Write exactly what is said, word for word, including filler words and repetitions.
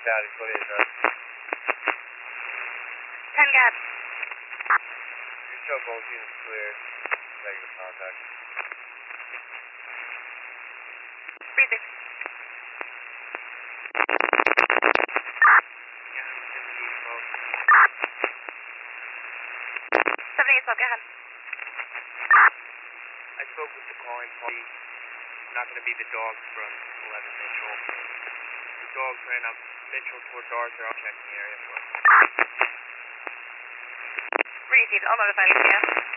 Status, what is that? ten gap. You show both units clear. Negative contact. Breathing. seventy-eight, go ahead. I spoke with the calling party. It's not going to be the dogs from eleven Mitchell. The dogs ran up Mitchell towards Arthur. I'll check the area for it. Received. I'll notify Lucia.